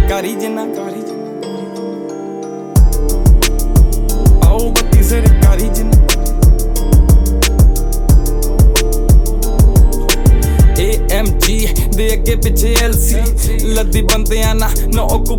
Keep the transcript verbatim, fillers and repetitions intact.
ਸਰਕਾਰੀ ਜਿੰਨਾ ਆਓ ਬੱਤੀ ਸਰਕਾਰੀ ਜਿੰਨਾ ਏ ਐਮ ਜੀ ਦੇ ਅੱਗੇ ਪਿੱਛੇ ਐਲ ਸੀ ਲੱਦੀ ਬੰਦਿਆਂ ਨਾ ਨੋ